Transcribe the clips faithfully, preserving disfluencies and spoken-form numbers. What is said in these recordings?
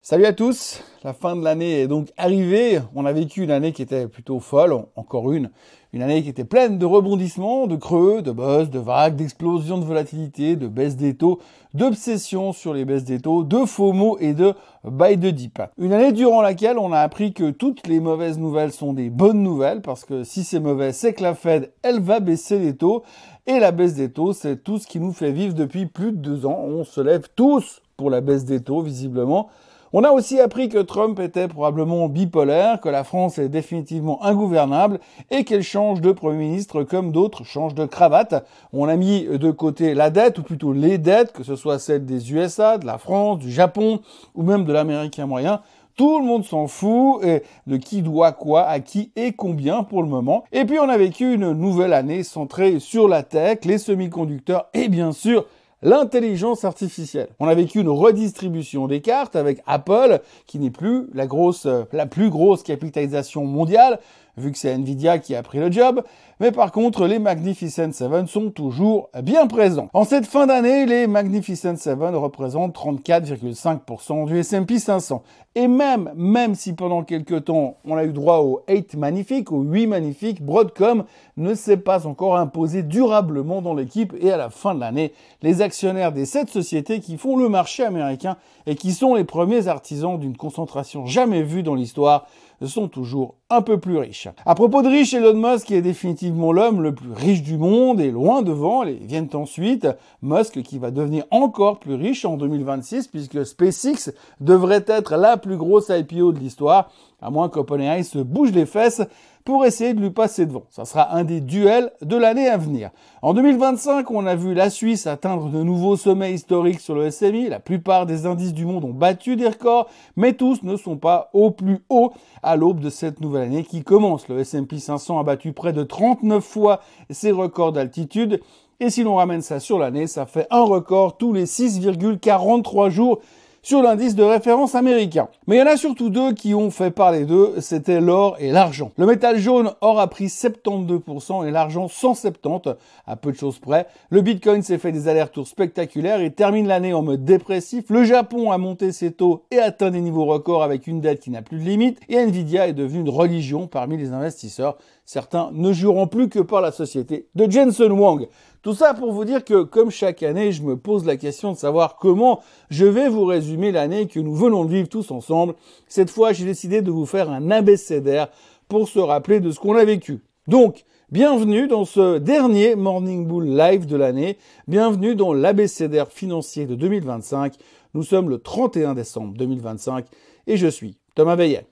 Salut à tous, la fin de l'année est donc arrivée. On a vécu une année qui était plutôt folle, encore une. Une année qui était pleine de rebondissements, de creux, de buzz, de vagues, d'explosions de volatilité, de baisse des taux, d'obsession sur les baisses des taux, de FOMO et de buy de dip. Une année durant laquelle on a appris que toutes les mauvaises nouvelles sont des bonnes nouvelles, parce que si c'est mauvais, c'est que la Fed, elle va baisser les taux. Et la baisse des taux, c'est tout ce qui nous fait vivre depuis plus de deux ans. On se lève tous pour la baisse des taux, visiblement. On a aussi appris que Trump était probablement bipolaire, que la France est définitivement ingouvernable et qu'elle change de Premier ministre comme d'autres changent de cravate. On a mis de côté la dette, ou plutôt les dettes, que ce soit celle des U S A, de la France, du Japon ou même de l'Américain moyen. Tout le monde s'en fout de qui doit quoi, à qui et combien pour le moment. Et puis on a vécu une nouvelle année centrée sur la tech, les semi-conducteurs et bien sûr l'intelligence artificielle. On a vécu une redistribution des cartes avec Apple, qui n'est plus la grosse, la plus grosse capitalisation mondiale, vu que c'est Nvidia qui a pris le job. Mais par contre, les Magnificent Seven sont toujours bien présents. En cette fin d'année, les Magnificent Seven représentent trente-quatre virgule cinq pour cent du S and P cinq cents. Et même, même si pendant quelques temps, on a eu droit aux huit magnifiques, aux huit magnifiques, Broadcom ne s'est pas encore imposé durablement dans l'équipe. Et à la fin de l'année, les actionnaires des sept sociétés qui font le marché américain et qui sont les premiers artisans d'une concentration jamais vue dans l'histoire sont toujours un peu plus riches. À propos de riches, Elon Musk est définitivement l'homme le plus riche du monde et loin devant, et viennent ensuite Musk qui va devenir encore plus riche en deux mille vingt-six puisque SpaceX devrait être la plus grosse I P O de l'histoire, à moins qu'OpenAI se bouge les fesses pour essayer de lui passer devant. Ça sera un des duels de l'année à venir. En deux mille vingt-cinq, on a vu la Suisse atteindre de nouveaux sommets historiques sur le S M I. La plupart des indices du monde ont battu des records, mais tous ne sont pas au plus haut à l'aube de cette nouvelle année qui commence. Le S and P cinq cents a battu près de trente-neuf fois ses records d'altitude. Et si l'on ramène ça sur l'année, ça fait un record tous les six virgule quarante-trois jours sur l'indice de référence américain. Mais il y en a surtout deux qui ont fait parler d'eux, c'était l'or et l'argent. Le métal jaune, or a pris soixante-douze pour cent et l'argent cent soixante-dix, à peu de choses près. Le Bitcoin s'est fait des allers-retours spectaculaires et termine l'année en mode dépressif. Le Japon a monté ses taux et atteint des niveaux records avec une dette qui n'a plus de limite. Et Nvidia est devenue une religion parmi les investisseurs. Certains ne jurant plus que par la société de Jensen Huang. Tout ça pour vous dire que, comme chaque année, je me pose la question de savoir comment je vais vous résumer l'année que nous venons de vivre tous ensemble. Cette fois, j'ai décidé de vous faire un abécédaire pour se rappeler de ce qu'on a vécu. Donc, bienvenue dans ce dernier Morning Bull Live de l'année. Bienvenue dans l'abécédaire financier de deux mille vingt-cinq. Nous sommes le trente et un décembre deux mille vingt-cinq et je suis Thomas Veillet.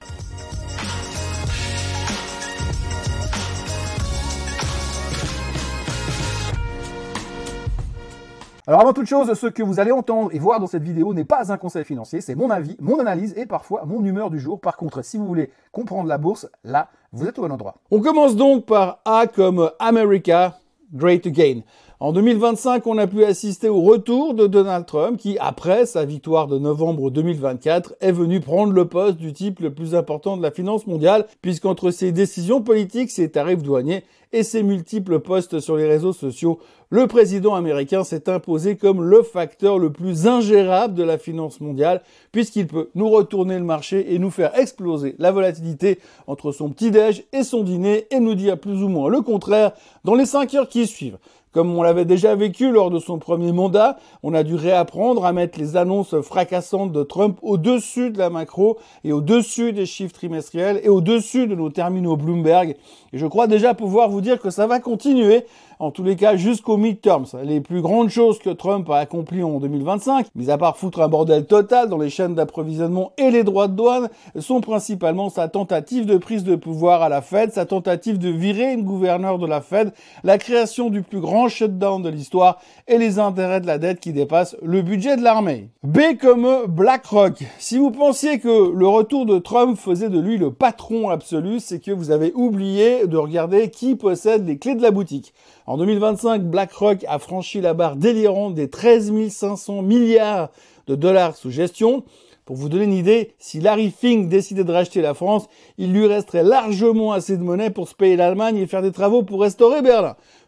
Alors avant toute chose, ce que vous allez entendre et voir dans cette vidéo n'est pas un conseil financier, c'est mon avis, mon analyse et parfois mon humeur du jour. Par contre, si vous voulez comprendre la bourse, là, vous êtes au bon endroit. On commence donc par A comme America, Great Again. En deux mille vingt-cinq, on a pu assister au retour de Donald Trump qui, après sa victoire de novembre deux mille vingt-quatre, est venu prendre le poste du type le plus important de la finance mondiale, puisqu'entre ses décisions politiques, ses tarifs douaniers et ses multiples posts sur les réseaux sociaux, le président américain s'est imposé comme le facteur le plus ingérable de la finance mondiale, puisqu'il peut nous retourner le marché et nous faire exploser la volatilité entre son petit-déj et son dîner et nous dire plus ou moins le contraire dans les cinq heures qui suivent. Comme on l'avait déjà vécu lors de son premier mandat, on a dû réapprendre à mettre les annonces fracassantes de Trump au-dessus de la macro et au-dessus des chiffres trimestriels et au-dessus de nos terminaux Bloomberg. Et je crois déjà pouvoir vous dire que ça va continuer, en tous les cas jusqu'aux midterms. Les plus grandes choses que Trump a accomplies en deux mille vingt-cinq, mis à part foutre un bordel total dans les chaînes d'approvisionnement et les droits de douane, sont principalement sa tentative de prise de pouvoir à la Fed, sa tentative de virer une gouverneure de la Fed, la création du plus grand shutdown de l'histoire et les intérêts de la dette qui dépassent le budget de l'armée. B comme BlackRock. Si vous pensiez que le retour de Trump faisait de lui le patron absolu, c'est que vous avez oublié de regarder qui possède les clés de la boutique. En deux mille vingt-cinq, BlackRock a franchi la barre délirante des treize mille cinq cents milliards de dollars sous gestion. Pour vous donner une idée, si Larry Fink décidait de racheter la France, il lui resterait largement assez de monnaie pour se payer l'Allemagne et faire des travaux pour restaurer Berlin.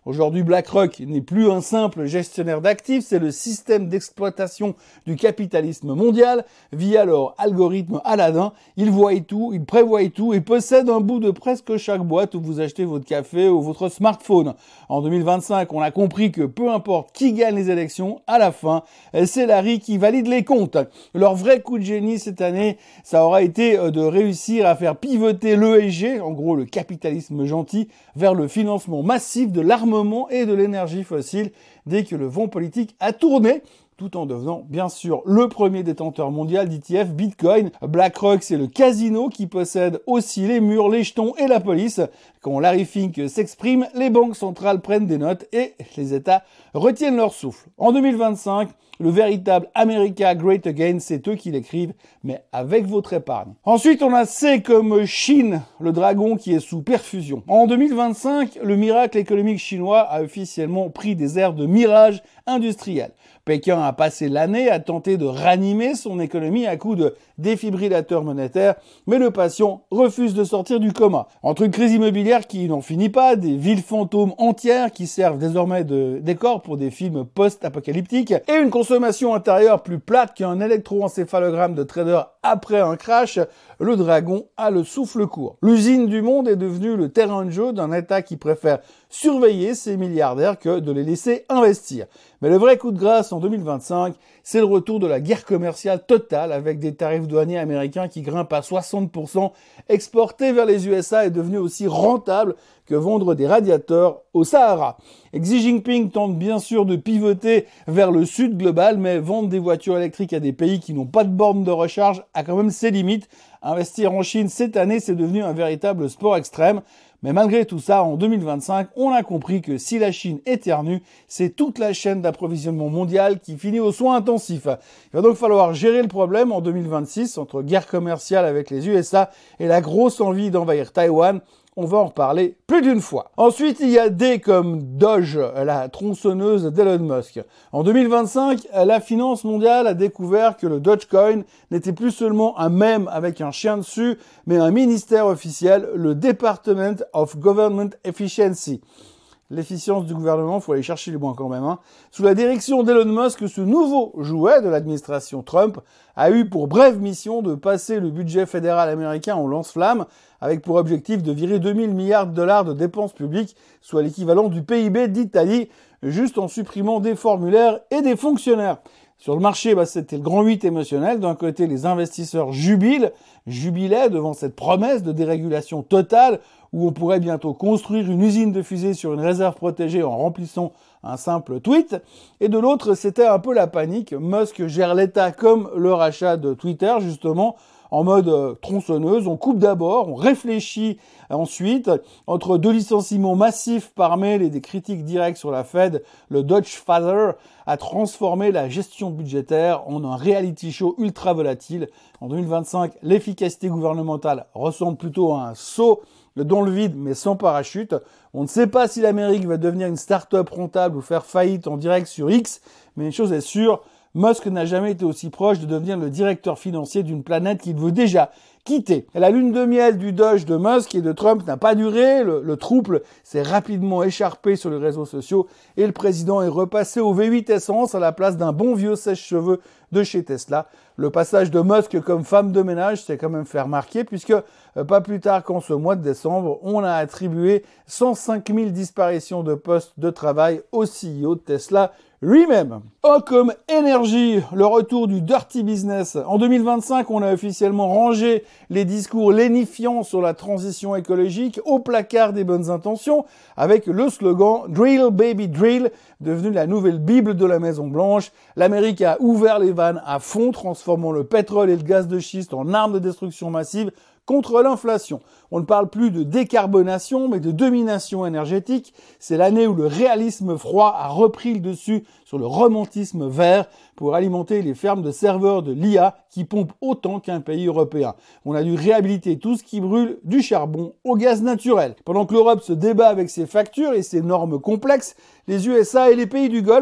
Aujourd'hui, BlackRock n'est plus un simple gestionnaire d'actifs, c'est le système d'exploitation du capitalisme mondial. Via leur algorithme Aladdin, ils voient tout, ils prévoient tout et possèdent un bout de presque chaque boîte où vous achetez votre café ou votre smartphone. En deux mille vingt-cinq, on a compris que peu importe qui gagne les élections, à la fin, c'est Larry qui valide les comptes. Leur vrai coup de génie cette année, ça aura été de réussir à faire pivoter l'E S G, en gros le capitalisme gentil, vers le financement massif de l'armement et de l'énergie fossile dès que le vent politique a tourné, tout en devenant bien sûr le premier détenteur mondial d'E T F Bitcoin. BlackRock, c'est le casino qui possède aussi les murs, les jetons et la police. Quand Larry Fink s'exprime, les banques centrales prennent des notes et les États retiennent leur souffle. En deux mille vingt-cinq, le véritable America Great Again, c'est eux qui l'écrivent, mais avec votre épargne. Ensuite, on a C comme Chine, le dragon qui est sous perfusion. En deux mille vingt-cinq, le miracle économique chinois a officiellement pris des airs de mirage industriel. Pékin a passé l'année à tenter de ranimer son économie à coups de défibrillateurs monétaires, mais le patient refuse de sortir du coma. Entre une crise immobilière qui n'en finit pas, des villes fantômes entières qui servent désormais de décor pour des films post-apocalyptiques, et une consommation intérieure plus plate qu'un électroencéphalogramme de trader après un crash, le dragon a le souffle court. L'usine du monde est devenue le terrain de jeu d'un État qui préfère surveiller ses milliardaires que de les laisser investir. Mais le vrai coup de grâce en deux mille vingt-cinq, c'est le retour de la guerre commerciale totale avec des tarifs douaniers américains qui grimpent à soixante pour cent. Exporter vers les U S A est devenu aussi rentable que vendre des radiateurs au Sahara. Xi Jinping tente bien sûr de pivoter vers le sud global, mais vendre des voitures électriques à des pays qui n'ont pas de borne de recharge a quand même ses limites. Investir en Chine cette année, c'est devenu un véritable sport extrême. Mais malgré tout ça, en deux mille vingt-cinq, on a compris que si la Chine éternue, c'est toute la chaîne d'approvisionnement mondiale qui finit aux soins intensifs. Il va donc falloir gérer le problème en deux mille vingt-six entre guerre commerciale avec les U S A et la grosse envie d'envahir Taïwan. On va en reparler plus d'une fois. Ensuite, il y a D comme Doge, la tronçonneuse d'Elon Musk. En deux mille vingt-cinq, la finance mondiale a découvert que le Dogecoin n'était plus seulement un mème avec un chien dessus, mais un ministère officiel, le Department of Government Efficiency. L'efficience du gouvernement, faut aller chercher les points quand même. Hein. Sous la direction d'Elon Musk, ce nouveau jouet de l'administration Trump a eu pour brève mission de passer le budget fédéral américain en lance-flamme, avec pour objectif de virer deux mille milliards de dollars de dépenses publiques, soit l'équivalent du P I B d'Italie, juste en supprimant des formulaires et des fonctionnaires. Sur le marché, bah, c'était le grand huit émotionnel. D'un côté, les investisseurs jubilent, jubilaient devant cette promesse de dérégulation totale où on pourrait bientôt construire une usine de fusées sur une réserve protégée en remplissant un simple tweet. Et de l'autre, c'était un peu la panique. Musk gère l'État comme le rachat de Twitter, justement, en mode euh, tronçonneuse. On coupe d'abord, on réfléchit ensuite. Entre deux licenciements massifs par mail et des critiques directes sur la Fed, le Dutch Father a transformé la gestion budgétaire en un reality show ultra volatile. En deux mille vingt-cinq, l'efficacité gouvernementale ressemble plutôt à un saut dans le vide mais sans parachute. On ne sait pas si l'Amérique va devenir une start-up rentable ou faire faillite en direct sur X, mais une chose est sûre, Musk n'a jamais été aussi proche de devenir le directeur financier d'une planète qu'il veut déjà quitter. La lune de miel du Doge de Musk et de Trump n'a pas duré, le, le trouble s'est rapidement écharpé sur les réseaux sociaux et le président est repassé au V huit Essence à la place d'un bon vieux sèche-cheveux de chez Tesla. Le passage de Musk comme femme de ménage s'est quand même fait remarquer puisque euh, pas plus tard qu'en ce mois de décembre, on a attribué cent cinq mille disparitions de postes de travail au C E O de Tesla lui-même. O comme énergie, le retour du dirty business. En deux mille vingt-cinq, on a officiellement rangé les discours lénifiants sur la transition écologique au placard des bonnes intentions avec le slogan « Drill baby drill », devenu la nouvelle bible de la Maison Blanche. L'Amérique a ouvert les vannes à fond, transformant le pétrole et le gaz de schiste en armes de destruction massive contre l'inflation. On ne parle plus de décarbonation, mais de domination énergétique. C'est l'année où le réalisme froid a repris le dessus sur le romantisme vert pour alimenter les fermes de serveurs de l'I A qui pompent autant qu'un pays européen. On a dû réhabiliter tout ce qui brûle, du charbon au gaz naturel. Pendant que l'Europe se débat avec ses factures et ses normes complexes, les U S A et les pays du Golfe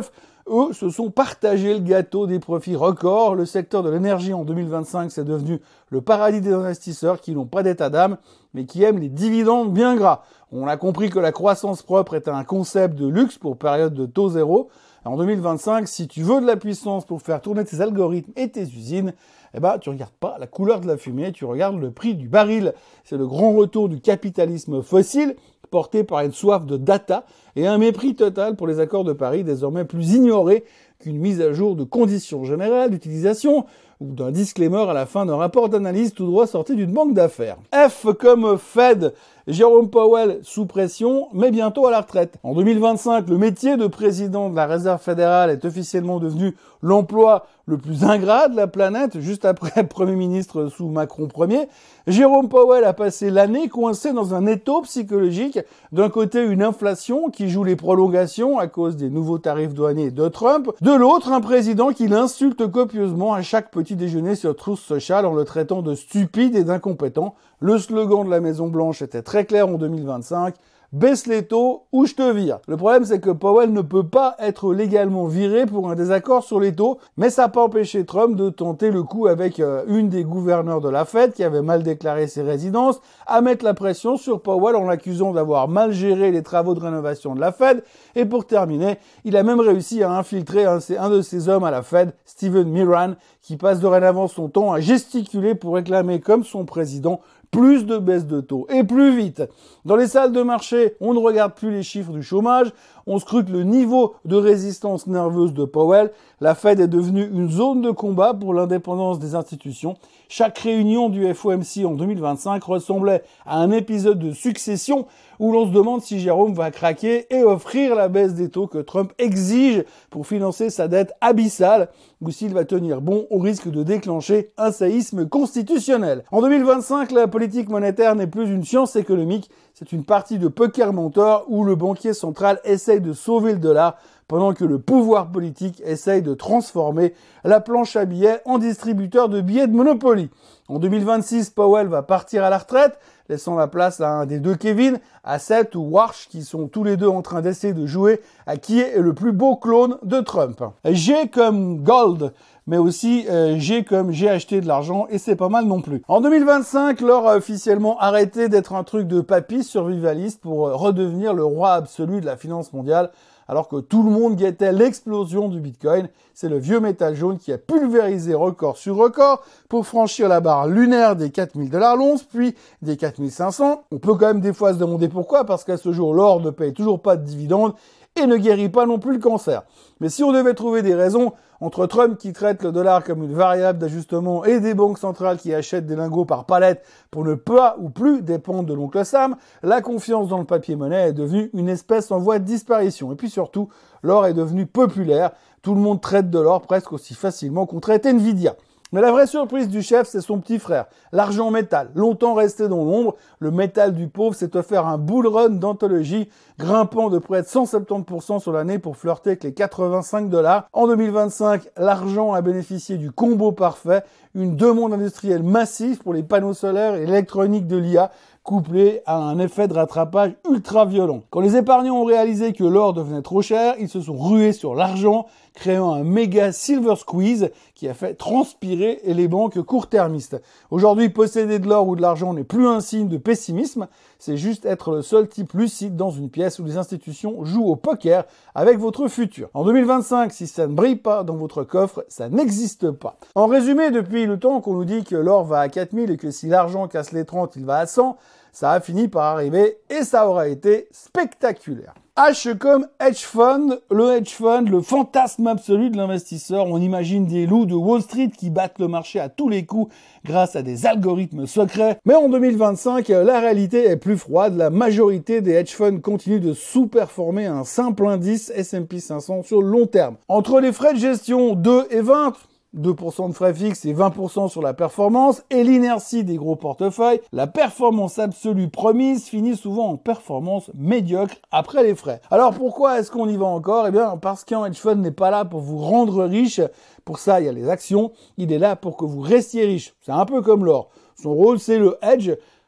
eux, se sont partagés le gâteau des profits records. Le secteur de l'énergie en deux mille vingt-cinq, c'est devenu le paradis des investisseurs qui n'ont pas d'état d'âme, mais qui aiment les dividendes bien gras. On a compris que la croissance propre est un concept de luxe pour période de taux zéro. En deux mille vingt-cinq, si tu veux de la puissance pour faire tourner tes algorithmes et tes usines, eh ben, tu regardes pas la couleur de la fumée, tu regardes le prix du baril. C'est le grand retour du capitalisme fossile, porté par une soif de data et un mépris total pour les accords de Paris, désormais plus ignorés qu'une mise à jour de conditions générales d'utilisation ou d'un disclaimer à la fin d'un rapport d'analyse tout droit sorti d'une banque d'affaires. F comme Fed, Jérôme Powell sous pression, mais bientôt à la retraite. En deux mille vingt-cinq, le métier de président de la Réserve fédérale est officiellement devenu l'emploi le plus ingrat de la planète, juste après Premier ministre sous Macron Ier. Jérôme Powell a passé l'année coincé dans un étau psychologique. D'un côté, une inflation qui joue les prolongations à cause des nouveaux tarifs douaniers de Trump. De l'autre, un président qui l'insulte copieusement à chaque petit déjeuner sur Truth Social en le traitant de stupide et d'incompétent. Le slogan de la Maison-Blanche était très clair en deux mille vingt-cinq. Baisse les taux ou je te vire. Le problème, c'est que Powell ne peut pas être légalement viré pour un désaccord sur les taux, mais ça n'a pas empêché Trump de tenter le coup avec euh, une des gouverneurs de la Fed qui avait mal déclaré ses résidences, à mettre la pression sur Powell en l'accusant d'avoir mal géré les travaux de rénovation de la Fed. Et pour terminer, il a même réussi à infiltrer un, un de ses hommes à la Fed, Steven Miran, qui passe dorénavant son temps à gesticuler pour réclamer comme son président plus de baisse de taux et plus vite. Dans les salles de marché, on ne regarde plus les chiffres du chômage, on scrute le niveau de résistance nerveuse de Powell. La Fed est devenue une zone de combat pour l'indépendance des institutions. Chaque réunion du F O M C en deux mille vingt-cinq ressemblait à un épisode de Succession où l'on se demande si Jérôme va craquer et offrir la baisse des taux que Trump exige pour financer sa dette abyssale ou s'il va tenir bon au risque de déclencher un séisme constitutionnel. En deux mille vingt-cinq, la politique monétaire n'est plus une science économique, c'est une partie de poker menteur où le banquier central essaye de sauver le dollar pendant que le pouvoir politique essaye de transformer la planche à billets en distributeur de billets de Monopoly. En deux mille vingt-six, Powell va partir à la retraite, laissant la place à un des deux Kevin, Hassett ou Warsh, qui sont tous les deux en train d'essayer de jouer à qui est le plus beau clone de Trump. G comme Gold, mais aussi euh, G comme j'ai acheté de l'argent, et c'est pas mal non plus. En deux mille vingt-cinq, l'or a officiellement arrêté d'être un truc de papy survivaliste pour euh, redevenir le roi absolu de la finance mondiale, alors que tout le monde guettait l'explosion du Bitcoin. C'est le vieux métal jaune qui a pulvérisé record sur record pour franchir la barre lunaire des quatre mille dollars l'once, puis des quatre mille cinq cents. On peut quand même des fois se demander pourquoi, parce qu'à ce jour, l'or ne paye toujours pas de dividendes et ne guérit pas non plus le cancer. Mais si on devait trouver des raisons, entre Trump qui traite le dollar comme une variable d'ajustement et des banques centrales qui achètent des lingots par palette pour ne pas ou plus dépendre de l'oncle Sam, la confiance dans le papier-monnaie est devenue une espèce en voie de disparition. Et puis surtout, l'or est devenu populaire. Tout le monde traite de l'or presque aussi facilement qu'on traite Nvidia. Mais la vraie surprise du chef, c'est son petit frère, l'argent métal. Longtemps resté dans l'ombre, le métal du pauvre s'est offert un bull run d'anthologie, grimpant de près de cent soixante-dix pour cent sur l'année pour flirter avec les quatre-vingt-cinq dollars. En deux mille vingt-cinq, l'argent a bénéficié du combo parfait, une demande industrielle massive pour les panneaux solaires et l'électronique de l'I A, couplé à un effet de rattrapage ultra violent. Quand les épargnants ont réalisé que l'or devenait trop cher, ils se sont rués sur l'argent, créant un méga silver squeeze qui a fait transpirer les banques court-termistes. Aujourd'hui, posséder de l'or ou de l'argent n'est plus un signe de pessimisme, c'est juste être le seul type lucide dans une pièce où les institutions jouent au poker avec votre futur. En deux mille vingt-cinq, si ça ne brille pas dans votre coffre, ça n'existe pas. En résumé, depuis le temps qu'on nous dit que l'or va à quatre mille et que si l'argent casse les trente, il va à cent, ça a fini par arriver et ça aura été spectaculaire. H comme hedge fund, le hedge fund, le fantasme absolu de l'investisseur. On imagine des loups de Wall Street qui battent le marché à tous les coups grâce à des algorithmes secrets. Mais en deux mille vingt-cinq, la réalité est plus froide. La majorité des hedge funds continuent de sous-performer un simple indice S and P cinq cents sur le long terme. Entre les frais de gestion deux et vingt, deux pour cent de frais fixes et vingt pour cent sur la performance, et l'inertie des gros portefeuilles, la performance absolue promise finit souvent en performance médiocre après les frais. Alors pourquoi est-ce qu'on y va encore ? Eh bien parce qu'un hedge fund n'est pas là pour vous rendre riche. Pour ça, il y a les actions. Il est là pour que vous restiez riche. C'est un peu comme l'or. Son rôle, c'est le hedge.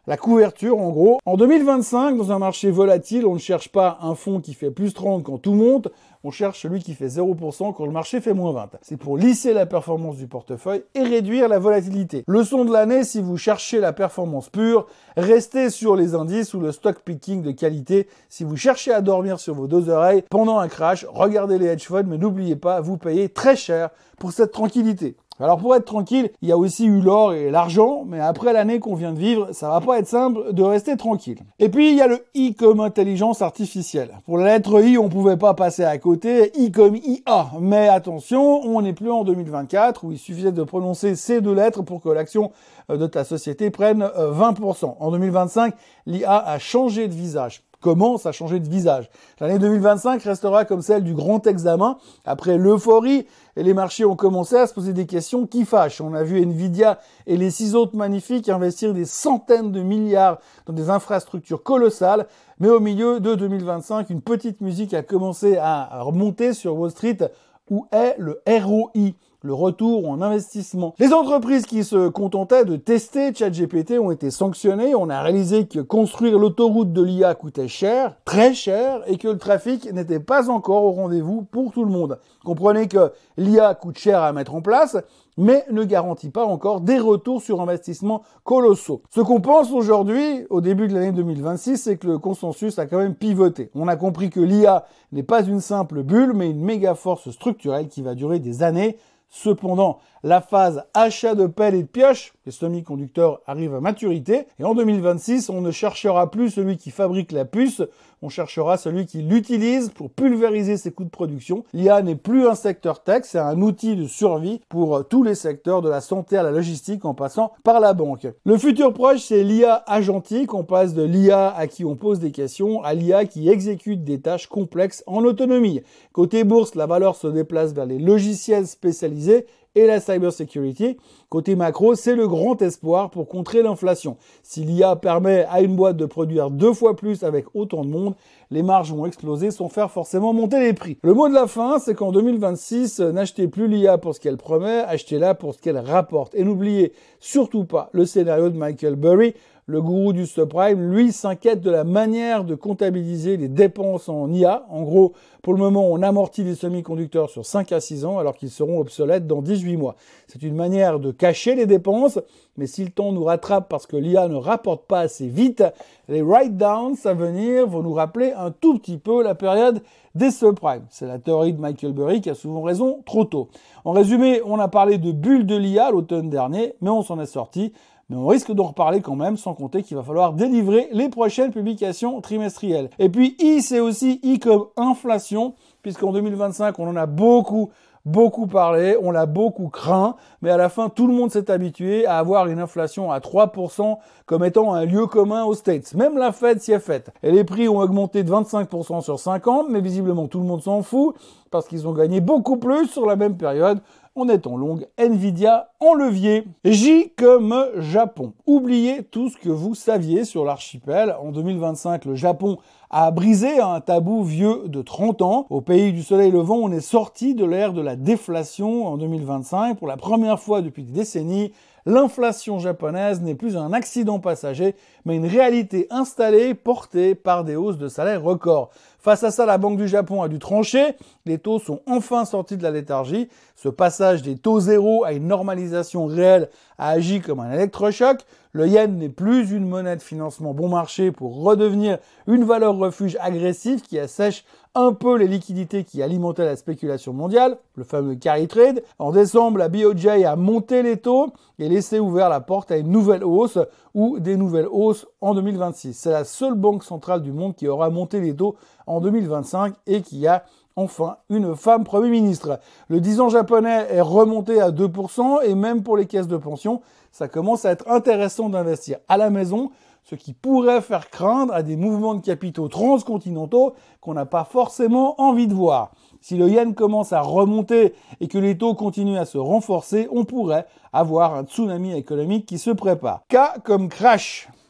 La couverture, en gros. En deux mille vingt-cinq, dans un marché volatile, on ne cherche pas un fonds qui fait plus trente quand tout monte, on cherche celui qui fait zéro pour cent quand le marché fait moins vingt. C'est pour lisser la performance du portefeuille et réduire la volatilité. Leçon de l'année, si vous cherchez la performance pure, restez sur les indices ou le stock picking de qualité. Si vous cherchez à dormir sur vos deux oreilles pendant un crash, regardez les hedge funds, mais n'oubliez pas, vous payez très cher pour cette tranquillité. Alors pour être tranquille, il y a aussi eu l'or et l'argent, mais après l'année qu'on vient de vivre, ça va pas être simple de rester tranquille. Et puis il y a le I comme intelligence artificielle. Pour la lettre I, on pouvait pas passer à côté, I comme I A. Mais attention, on n'est plus en deux mille vingt-quatre où il suffisait de prononcer ces deux lettres pour que l'action de ta société prenne vingt pour cent. En deux mille vingt-cinq, l'I A a changé de visage. Commence à changer de visage. L'année deux mille vingt-cinq restera comme celle du grand examen. Après l'euphorie, et les marchés ont commencé à se poser des questions qui fâchent. On a vu Nvidia et les six autres magnifiques investir des centaines de milliards dans des infrastructures colossales. Mais au milieu de deux mille vingt-cinq, une petite musique a commencé à remonter sur Wall Street. Où est le R O I, le retour en investissement? Les entreprises qui se contentaient de tester ChatGPT ont été sanctionnées. On a réalisé que construire l'autoroute de l'I A coûtait cher, très cher, et que le trafic n'était pas encore au rendez-vous pour tout le monde. Comprenez que l'I A coûte cher à mettre en place, mais ne garantit pas encore des retours sur investissement colossaux. Ce qu'on pense aujourd'hui, au début de l'année deux mille vingt-six, c'est que le consensus a quand même pivoté. On a compris que l'I A n'est pas une simple bulle, mais une méga force structurelle qui va durer des années. Cependant, la phase achat de pelles et de pioches, les semi-conducteurs arrivent à maturité, et en deux mille vingt-six, on ne cherchera plus celui qui fabrique la puce, on cherchera celui qui l'utilise pour pulvériser ses coûts de production. L'I A n'est plus un secteur tech, c'est un outil de survie pour tous les secteurs, de la santé à la logistique en passant par la banque. Le futur proche, c'est l'I A agentique, on passe de l'I A à qui on pose des questions à l'I A qui exécute des tâches complexes en autonomie. Côté bourse, la valeur se déplace vers les logiciels spécialisés et la cybersecurity. Côté macro, c'est le grand espoir pour contrer l'inflation. Si l'I A permet à une boîte de produire deux fois plus avec autant de monde, les marges vont exploser sans faire forcément monter les prix. Le mot de la fin, c'est qu'en deux mille vingt-six, n'achetez plus l'I A pour ce qu'elle promet, achetez-la pour ce qu'elle rapporte. Et n'oubliez surtout pas le scénario de Michael Burry. Le gourou du subprime, lui, s'inquiète de la manière de comptabiliser les dépenses en I A. En gros, pour le moment, on amortit les semi-conducteurs sur cinq à six ans alors qu'ils seront obsolètes dans dix-huit mois. C'est une manière de cacher les dépenses, mais si le temps nous rattrape parce que l'I A ne rapporte pas assez vite, les write-downs à venir vont nous rappeler un tout petit peu la période des subprimes. C'est la théorie de Michael Burry qui a souvent raison trop tôt. En résumé, on a parlé de bulle de l'I A l'automne dernier, mais on s'en est sorti. Mais on risque d'en reparler quand même, sans compter qu'il va falloir délivrer les prochaines publications trimestrielles. Et puis I, c'est aussi I comme inflation, puisqu'en deux mille vingt-cinq, on en a beaucoup, beaucoup parlé, on l'a beaucoup craint, mais à la fin, tout le monde s'est habitué à avoir une inflation à trois pour cent comme étant un lieu commun aux States. Même la Fed s'y est faite. Et les prix ont augmenté de vingt-cinq pour cent sur cinq ans, mais visiblement tout le monde s'en fout, parce qu'ils ont gagné beaucoup plus sur la même période, en étant longue, Nvidia en levier. J comme Japon. Oubliez tout ce que vous saviez sur l'archipel. En deux mille vingt-cinq, le Japon a brisé un tabou vieux de trente ans. Au pays du soleil levant, on est sorti de l'ère de la déflation en deux mille vingt-cinq. Pour la première fois depuis des décennies, l'inflation japonaise n'est plus un accident passager, mais une réalité installée portée par des hausses de salaire records. Face à ça, la Banque du Japon a dû trancher. Les taux sont enfin sortis de la léthargie. Ce passage des taux zéro à une normalisation réelle a agi comme un électrochoc. Le yen n'est plus une monnaie de financement bon marché pour redevenir une valeur refuge agressive qui assèche un peu les liquidités qui alimentaient la spéculation mondiale, le fameux carry trade. En décembre, la B O J a monté les taux et laissé ouvert la porte à une nouvelle hausse ou des nouvelles hausses en deux mille vingt-six. C'est la seule banque centrale du monde qui aura monté les taux en deux mille vingt-cinq et qui a enfin une femme Premier ministre. Le dix ans japonais est remonté à deux pour cent et même pour les caisses de pension, ça commence à être intéressant d'investir à la maison, ce qui pourrait faire craindre à des mouvements de capitaux transcontinentaux qu'on n'a pas forcément envie de voir. Si le yen commence à remonter et que les taux continuent à se renforcer, on pourrait avoir un tsunami économique qui se prépare. K comme crash.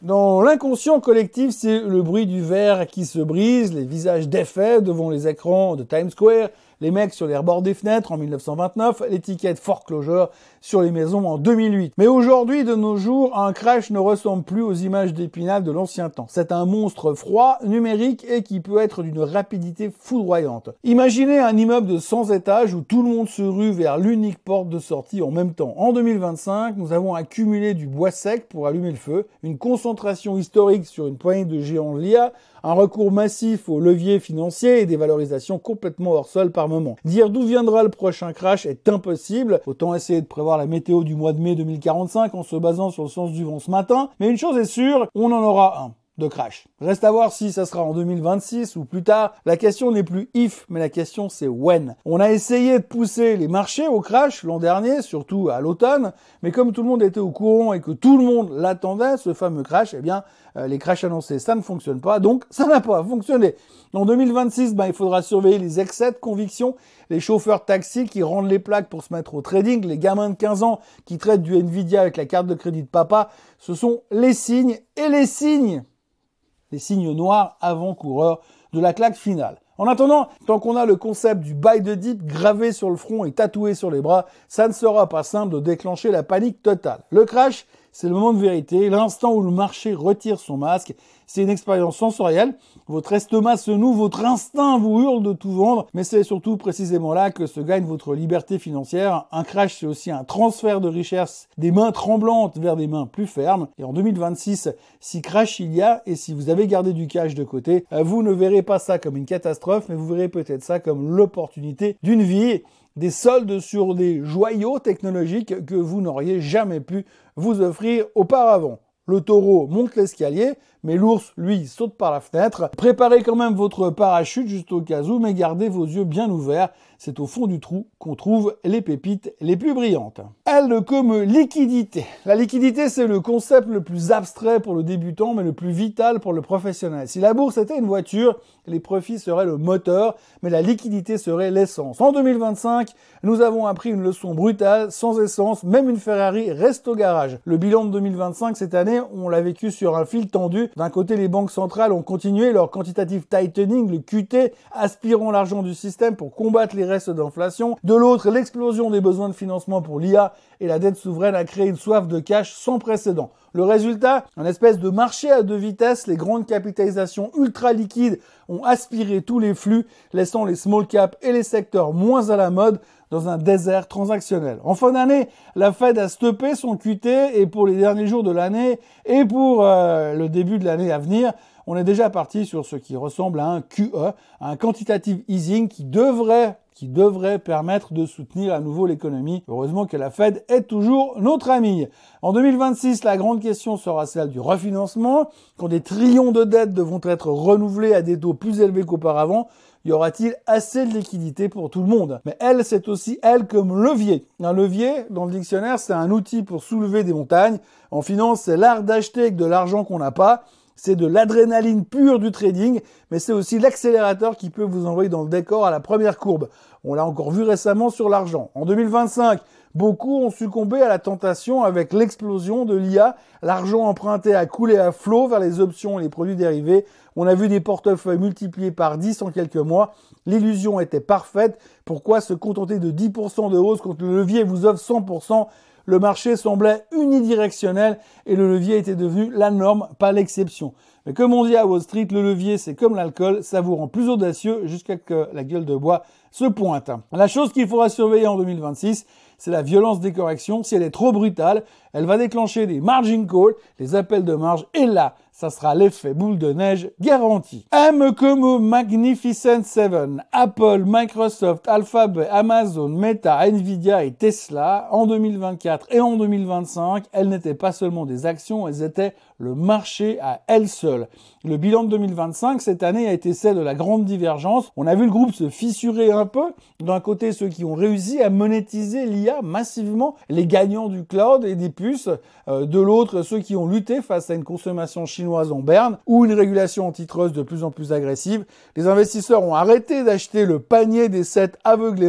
Dans l'inconscient collectif, c'est le bruit du verre qui se brise, les visages défaits devant les écrans de Times Square, les mecs sur les rebords des fenêtres en mille neuf cent vingt-neuf, l'étiquette foreclosure sur les maisons en deux mille huit. Mais aujourd'hui, de nos jours, un crash ne ressemble plus aux images d'Épinal de l'ancien temps. C'est un monstre froid, numérique et qui peut être d'une rapidité foudroyante. Imaginez un immeuble de cent étages où tout le monde se rue vers l'unique porte de sortie en même temps. En deux mille vingt-cinq, nous avons accumulé du bois sec pour allumer le feu, une concentration historique sur une poignée de géants de l'I A, un recours massif aux leviers financiers et des valorisations complètement hors sol par moment. Dire d'où viendra le prochain crash est impossible. Autant essayer de prévoir la météo du mois de mai deux mille quarante-cinq en se basant sur le sens du vent ce matin. Mais une chose est sûre, on en aura un de crash. Reste à voir si ça sera en deux mille vingt-six ou plus tard. La question n'est plus if, mais la question c'est when. On a essayé de pousser les marchés au crash l'an dernier, surtout à l'automne, mais comme tout le monde était au courant et que tout le monde l'attendait, ce fameux crash, eh bien, euh, les crashs annoncés, ça ne fonctionne pas, donc ça n'a pas fonctionné. En deux mille vingt-six, ben, il faudra surveiller les excès de conviction, les chauffeurs de taxi qui rendent les plaques pour se mettre au trading, les gamins de quinze ans qui traitent du Nvidia avec la carte de crédit de papa. Ce sont les signes et les signes les signes noirs avant-coureurs de la claque finale. En attendant, tant qu'on a le concept du buy the dip gravé sur le front et tatoué sur les bras, ça ne sera pas simple de déclencher la panique totale. Le crash, c'est le moment de vérité, l'instant où le marché retire son masque. C'est une expérience sensorielle. Votre estomac se noue, votre instinct vous hurle de tout vendre, mais c'est surtout précisément là que se gagne votre liberté financière. Un crash, c'est aussi un transfert de richesse des mains tremblantes vers des mains plus fermes. Et en deux mille vingt-six, si crash il y a, et si vous avez gardé du cash de côté, vous ne verrez pas ça comme une catastrophe, mais vous verrez peut-être ça comme l'opportunité d'une vie. Des soldes sur des joyaux technologiques que vous n'auriez jamais pu vous offrir auparavant. Le taureau monte l'escalier, mais l'ours, lui, saute par la fenêtre. Préparez quand même votre parachute juste au cas où, mais gardez vos yeux bien ouverts. C'est au fond du trou qu'on trouve les pépites les plus brillantes. L comme liquidité. La liquidité, c'est le concept le plus abstrait pour le débutant, mais le plus vital pour le professionnel. Si la bourse était une voiture, les profits seraient le moteur, mais la liquidité serait l'essence. En deux mille vingt-cinq, nous avons appris une leçon brutale. Sans essence, même une Ferrari reste au garage. Le bilan de deux mille vingt-cinq, cette année, on l'a vécu sur un fil tendu. D'un côté, les banques centrales ont continué leur quantitative tightening, le Q T, aspirant l'argent du système pour combattre les restes d'inflation. De l'autre, l'explosion des besoins de financement pour l'I A et la dette souveraine a créé une soif de cash sans précédent. Le résultat, un espèce de marché à deux vitesses, les grandes capitalisations ultra liquides ont aspiré tous les flux, laissant les small caps et les secteurs moins à la mode dans un désert transactionnel. En fin d'année, la Fed a stoppé son Q T et pour les derniers jours de l'année et pour euh, le début de l'année à venir, on est déjà parti sur ce qui ressemble à un Q E, un quantitative easing qui devrait qui devrait permettre de soutenir à nouveau l'économie. Heureusement que la Fed est toujours notre amie. En deux mille vingt-six, la grande question sera celle du refinancement. Quand des trillions de dettes devront être renouvelées à des taux plus élevés qu'auparavant, y aura-t-il assez de liquidité pour tout le monde? Mais elle, c'est aussi elle comme levier. Un levier, dans le dictionnaire, c'est un outil pour soulever des montagnes. En finance, c'est l'art d'acheter avec de l'argent qu'on n'a pas. C'est de l'adrénaline pure du trading, mais c'est aussi l'accélérateur qui peut vous envoyer dans le décor à la première courbe. On l'a encore vu récemment sur l'argent. En deux mille vingt-cinq, beaucoup ont succombé à la tentation avec l'explosion de l'I A. L'argent emprunté a coulé à flot vers les options et les produits dérivés. On a vu des portefeuilles multipliés par dix en quelques mois. L'illusion était parfaite. Pourquoi se contenter de dix pour cent de hausse quand le levier vous offre cent pour cent? Le marché semblait unidirectionnel et le levier était devenu la norme, pas l'exception. Mais comme on dit à Wall Street, le levier c'est comme l'alcool, ça vous rend plus audacieux jusqu'à que la gueule de bois se pointe. La chose qu'il faudra surveiller en deux mille vingt-six, c'est la violence des corrections. Si elle est trop brutale, elle va déclencher des margin calls, les appels de marge, et là, ça sera l'effet boule de neige garanti. M comme Magnificent Seven, Apple, Microsoft, Alphabet, Amazon, Meta, Nvidia et Tesla, en deux mille vingt-quatre et en deux mille vingt-cinq, elles n'étaient pas seulement des actions, elles étaient le marché à elles seules. Le bilan de deux mille vingt-cinq, cette année, a été celle de la grande divergence. On a vu le groupe se fissurer un peu. D'un côté, ceux qui ont réussi à monétiser l'I A massivement, les gagnants du cloud et des puces. Euh, de l'autre, ceux qui ont lutté face à une consommation chinoise en berne ou une régulation antitrust de plus en plus agressive. Les investisseurs ont arrêté d'acheter le panier des sept aveuglément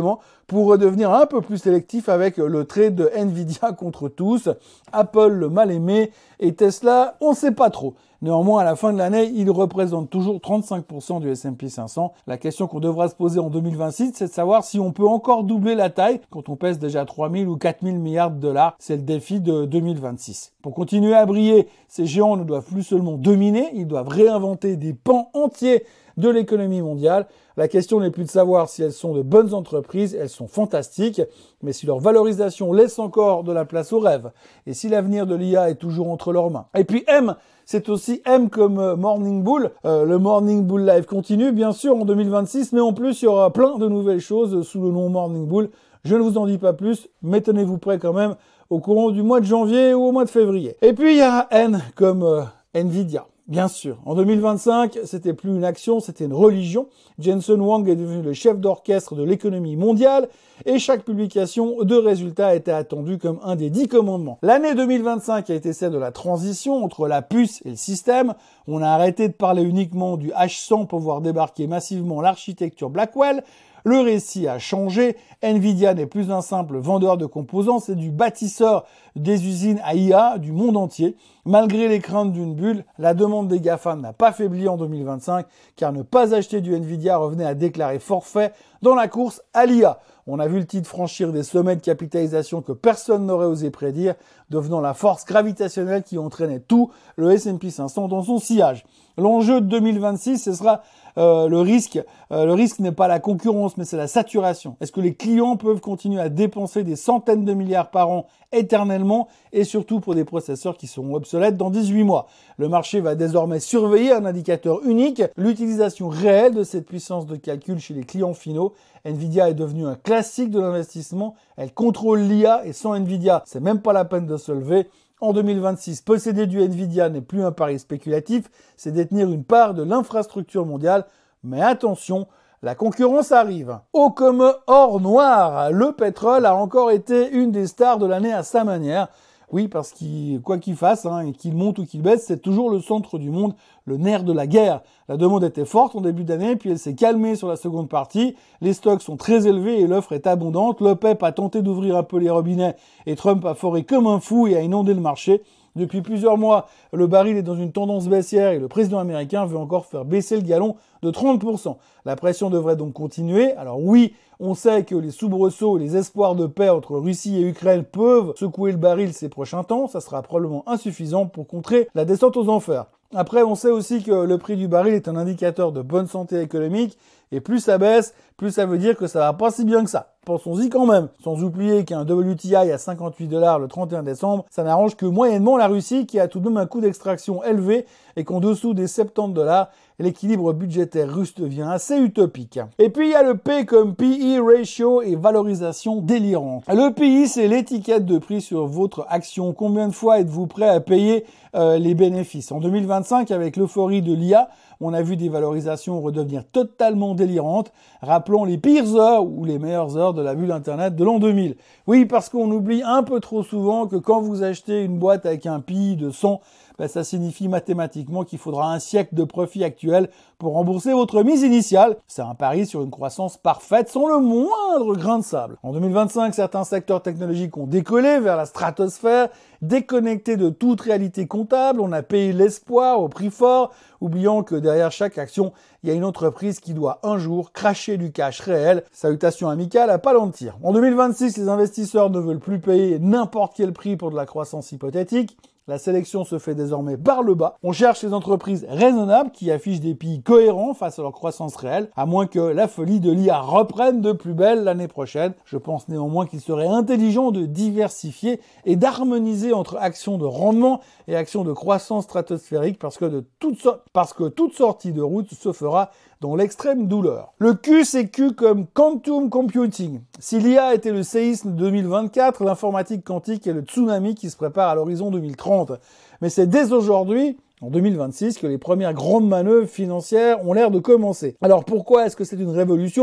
pour devenir un peu plus sélectif avec le trade de Nvidia contre tous, Apple le mal aimé et Tesla, on ne sait pas trop. Néanmoins, à la fin de l'année, il représente toujours trente-cinq pour cent du S and P cinq cents. La question qu'on devra se poser en deux mille vingt-six, c'est de savoir si on peut encore doubler la taille quand on pèse déjà trois mille ou quatre mille milliards de dollars. C'est le défi de deux mille vingt-six. Pour continuer à briller, ces géants ne doivent plus seulement dominer, ils doivent réinventer des pans entiers de l'économie mondiale. La question n'est plus de savoir si elles sont de bonnes entreprises, elles sont fantastiques, mais si leur valorisation laisse encore de la place au rêve, et si l'avenir de l'I A est toujours entre leurs mains. Et puis M, c'est aussi M comme Morning Bull. Euh, le Morning Bull Live continue, bien sûr, en deux mille vingt-six, mais en plus, il y aura plein de nouvelles choses sous le nom Morning Bull. Je ne vous en dis pas plus, mais tenez-vous prêts quand même au courant du mois de janvier ou au mois de février. Et puis, il y a N comme euh, Nvidia. Bien sûr, en deux mille vingt-cinq, c'était plus une action, c'était une religion. Jensen Huang est devenu le chef d'orchestre de l'économie mondiale et chaque publication de résultats était attendue comme un des dix commandements. L'année deux mille vingt-cinq a été celle de la transition entre la puce et le système. On a arrêté de parler uniquement du H cent pour voir débarquer massivement l'architecture Blackwell. Le récit a changé. Nvidia n'est plus un simple vendeur de composants, c'est du bâtisseur des usines à I A du monde entier. Malgré les craintes d'une bulle, la demande des GAFAM n'a pas faibli en deux mille vingt-cinq, car ne pas acheter du Nvidia revenait à déclarer forfait dans la course à l'I A. On a vu le titre franchir des sommets de capitalisation que personne n'aurait osé prédire, devenant la force gravitationnelle qui entraînait tout le S and P cinq cents dans son sillage. L'enjeu de deux mille vingt-six, ce sera euh, le risque. Euh, le risque n'est pas la concurrence, mais c'est la saturation. Est-ce que les clients peuvent continuer à dépenser des centaines de milliards par an éternellement, et surtout pour des processeurs qui seront obsolètes dans dix-huit mois? Le marché va désormais surveiller un indicateur unique, l'utilisation réelle de cette puissance de calcul chez les clients finaux. Nvidia est devenue un classique de l'investissement. Elle contrôle l'I A et sans Nvidia, c'est même pas la peine de se lever. En deux mille vingt-six, posséder du Nvidia n'est plus un pari spéculatif, c'est détenir une part de l'infrastructure mondiale. Mais attention, la concurrence arrive. Haut comme or noir, le pétrole a encore été une des stars de l'année à sa manière. Oui, parce qu'il, quoi qu'il fasse, hein, qu'il monte ou qu'il baisse, c'est toujours le centre du monde, le nerf de la guerre. La demande était forte en début d'année, puis elle s'est calmée sur la seconde partie. Les stocks sont très élevés et l'offre est abondante. L'OPEP a tenté d'ouvrir un peu les robinets et Trump a foré comme un fou et a inondé le marché. Depuis plusieurs mois, le baril est dans une tendance baissière et le président américain veut encore faire baisser le gallon de trente pour cent. La pression devrait donc continuer. Alors oui, on sait que les soubresauts et les espoirs de paix entre Russie et Ukraine peuvent secouer le baril ces prochains temps. Ça sera probablement insuffisant pour contrer la descente aux enfers. Après, on sait aussi que le prix du baril est un indicateur de bonne santé économique et plus ça baisse, plus ça veut dire que ça va pas si bien que ça. Pensons-y quand même. Sans oublier qu'un W T I à cinquante-huit dollars le trente et un décembre, ça n'arrange que moyennement la Russie qui a tout de même un coût d'extraction élevé et qu'en dessous des soixante-dix dollars, l'équilibre budgétaire russe devient assez utopique. Et puis il y a le P comme P E ratio et valorisation délirante. Le P E, c'est l'étiquette de prix sur votre action. Combien de fois êtes-vous prêt à payer euh, les bénéfices? En deux mille vingt-cinq, avec l'euphorie de l'I A, on a vu des valorisations redevenir totalement délirantes. Rappelons les pires heures ou les meilleures heures de la bulle Internet de l'an deux mille. Oui, parce qu'on oublie un peu trop souvent que quand vous achetez une boîte avec un P I de cent, ben ça signifie mathématiquement qu'il faudra un siècle de profit actuel pour rembourser votre mise initiale. C'est un pari sur une croissance parfaite sans le moindre grain de sable. En deux mille vingt-cinq, certains secteurs technologiques ont décollé vers la stratosphère, déconnectés de toute réalité comptable. On a payé l'espoir au prix fort, oubliant que derrière chaque action, il y a une entreprise qui doit un jour cracher du cash réel. Salutations amicales à Palantir. En deux mille vingt-six, les investisseurs ne veulent plus payer n'importe quel prix pour de la croissance hypothétique. La sélection se fait désormais par le bas. On cherche les entreprises raisonnables qui affichent des P I cohérents face à leur croissance réelle, à moins que la folie de l'I A reprenne de plus belle l'année prochaine. Je pense néanmoins qu'il serait intelligent de diversifier et d'harmoniser entre actions de rendement et actions de croissance stratosphérique parce que, de toute so- parce que toute sortie de route se fera dans l'extrême douleur. Le Q, c'est Q comme Quantum Computing. Si l'I A était le séisme deux mille vingt-quatre, l'informatique quantique est le tsunami qui se prépare à l'horizon deux mille trente. Mais c'est dès aujourd'hui, en deux mille vingt-six, que les premières grandes manœuvres financières ont l'air de commencer. Alors pourquoi est-ce que c'est une révolution?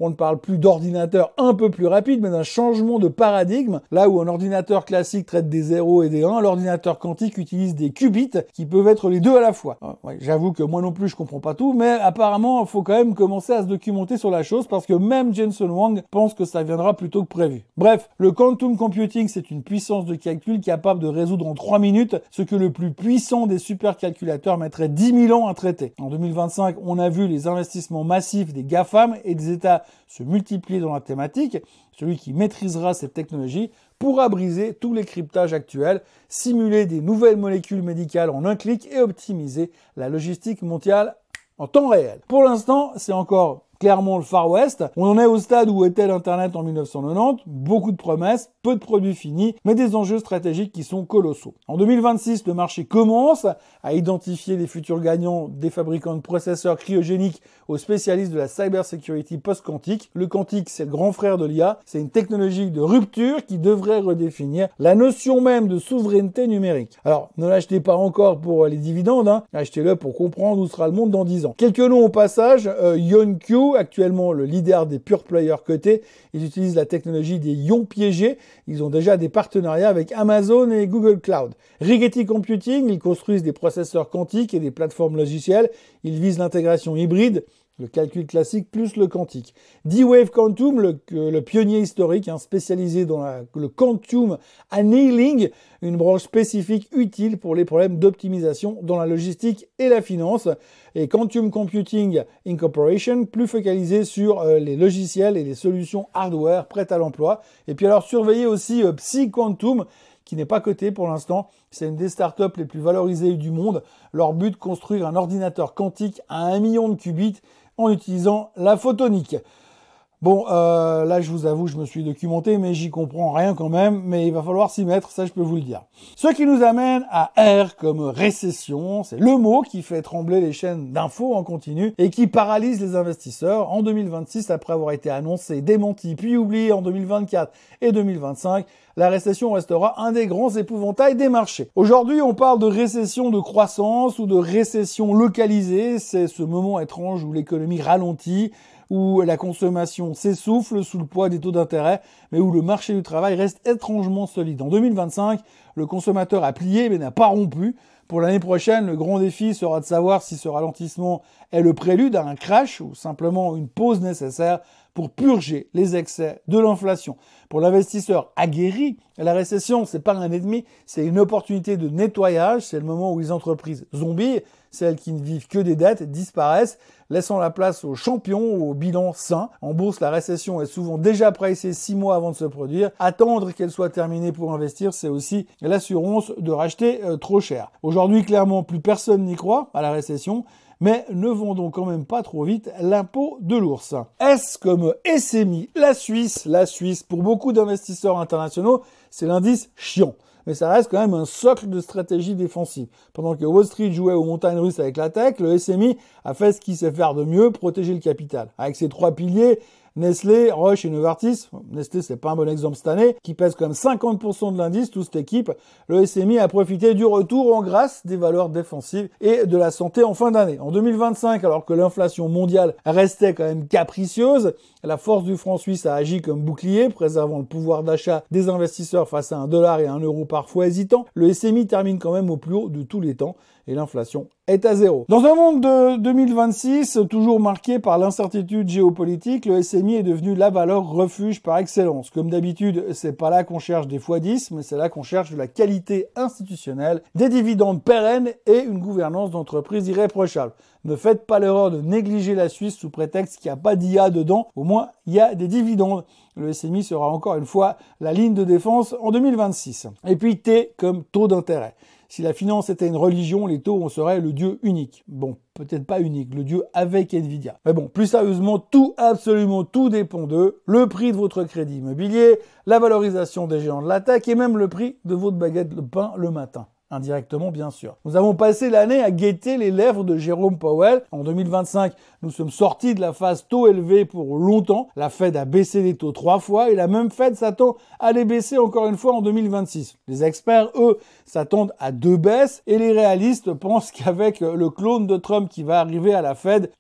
On ne parle plus d'ordinateur un peu plus rapide, mais d'un changement de paradigme. Là où un ordinateur classique traite des zéros et des un, l'ordinateur quantique utilise des qubits qui peuvent être les deux à la fois. Ah, ouais, j'avoue que moi non plus je comprends pas tout, mais apparemment il faut quand même commencer à se documenter sur la chose parce que même Jensen Huang pense que ça viendra plus tôt que prévu. Bref, le quantum computing, c'est une puissance de calcul capable de résoudre en trois minutes ce que le plus puissant des supercalculateurs mettrait dix mille ans à traiter. En deux mille vingt-cinq, on a vu les investissements massifs des GAFAM et des États se multiplier dans la thématique. Celui qui maîtrisera cette technologie pourra briser tous les cryptages actuels, simuler des nouvelles molécules médicales en un clic et optimiser la logistique mondiale en temps réel. Pour l'instant, c'est encore clairement le Far West. On en est au stade où était l'Internet en mille neuf cent quatre-vingt-dix, beaucoup de promesses, peu de produits finis, mais des enjeux stratégiques qui sont colossaux. En deux mille vingt-six, le marché commence à identifier les futurs gagnants des fabricants de processeurs cryogéniques aux spécialistes de la cybersecurity post-quantique. Le quantique, c'est le grand frère de l'I A, c'est une technologie de rupture qui devrait redéfinir la notion même de souveraineté numérique. Alors, ne l'achetez pas encore pour les dividendes, hein. Achetez-le pour comprendre où sera le monde dans dix ans. Quelques noms au passage, euh, IonQ, actuellement le leader des pure players cotés, ils utilisent la technologie des ions piégés. Ils ont déjà des partenariats avec Amazon et Google Cloud. Rigetti Computing, ils construisent des processeurs quantiques et des plateformes logicielles. Ils visent l'intégration hybride, le calcul classique plus le quantique. D-Wave Quantum, le, le pionnier historique, hein, spécialisé dans la, le quantum annealing, une branche spécifique utile pour les problèmes d'optimisation dans la logistique et la finance. Et Quantum Computing Incorporation, plus focalisé sur euh, les logiciels et les solutions hardware prêtes à l'emploi. Et puis alors surveillez aussi euh, PsiQuantum, qui n'est pas coté pour l'instant. C'est une des startups les plus valorisées du monde. Leur but, construire un ordinateur quantique à un million de qubits en utilisant la photonique. Bon, euh, là, je vous avoue, je me suis documenté, mais j'y comprends rien quand même, mais il va falloir s'y mettre, ça je peux vous le dire. Ce qui nous amène à R comme récession, c'est le mot qui fait trembler les chaînes d'infos en continu et qui paralyse les investisseurs. En deux mille vingt-six, après avoir été annoncé, démenti, puis oublié en deux mille vingt-quatre et deux mille vingt-cinq, la récession restera un des grands épouvantails des marchés. Aujourd'hui, on parle de récession de croissance ou de récession localisée, c'est ce moment étrange où l'économie ralentit, où la consommation s'essouffle sous le poids des taux d'intérêt, mais où le marché du travail reste étrangement solide. En deux mille vingt-cinq, le consommateur a plié mais n'a pas rompu. Pour l'année prochaine, le grand défi sera de savoir si ce ralentissement est le prélude à un crash ou simplement une pause nécessaire pour purger les excès de l'inflation. Pour l'investisseur aguerri, la récession, c'est pas un ennemi, c'est une opportunité de nettoyage, c'est le moment où les entreprises zombies, celles qui ne vivent que des dettes, disparaissent, laissant la place aux champions ou aux bilans sains. En bourse, la récession est souvent déjà pricée six mois avant de se produire. Attendre qu'elle soit terminée pour investir, c'est aussi l'assurance de racheter euh, trop cher. Aujourd'hui, clairement, plus personne n'y croit à la récession, mais ne vendons quand même pas trop vite l'impôt de l'ours. S comme S M I, la Suisse, la Suisse, pour beaucoup d'investisseurs internationaux, c'est l'indice chiant. Mais ça reste quand même un socle de stratégie défensive. Pendant que Wall Street jouait aux montagnes russes avec la tech, le S M I a fait ce qu'il sait faire de mieux, protéger le capital. Avec ses trois piliers, Nestlé, Roche et Novartis, Nestlé c'est pas un bon exemple cette année, qui pèse quand même cinquante pour cent de l'indice, toute cette équipe, le S M I a profité du retour en grâce des valeurs défensives et de la santé en fin d'année. En deux mille vingt-cinq, alors que l'inflation mondiale restait quand même capricieuse, la force du franc suisse a agi comme bouclier, préservant le pouvoir d'achat des investisseurs face à un dollar et un euro parfois hésitant. Le S M I termine quand même au plus haut de tous les temps et l'inflation est à zéro. Dans un monde de deux mille vingt-six, toujours marqué par l'incertitude géopolitique, le S M I est devenu la valeur refuge par excellence. Comme d'habitude, c'est pas là qu'on cherche des fois dix, mais c'est là qu'on cherche de la qualité institutionnelle, des dividendes pérennes et une gouvernance d'entreprise irréprochable. Ne faites pas l'erreur de négliger la Suisse sous prétexte qu'il n'y a pas d'I A dedans. Au moins, il y a des dividendes. Le S M I sera encore une fois la ligne de défense en deux mille vingt-six. Et puis T comme taux d'intérêt. Si la finance était une religion, les taux, on serait le dieu unique. Bon, peut-être pas unique, le dieu avec Nvidia. Mais bon, plus sérieusement, tout, absolument tout dépend d'eux. Le prix de votre crédit immobilier, la valorisation des géants de la tech et même le prix de votre baguette de pain le matin. Indirectement, bien sûr. Nous avons passé l'année à guetter les lèvres de Jérôme Powell. En deux mille vingt-cinq, nous sommes sortis de la phase taux élevé pour longtemps. La Fed a baissé les taux trois fois et la même Fed s'attend à les baisser encore une fois en deux mille vingt-six. Les experts, eux, s'attendent à deux baisses et les réalistes pensent qu'avec le clone de Trump qui va arriver à la Fed, tout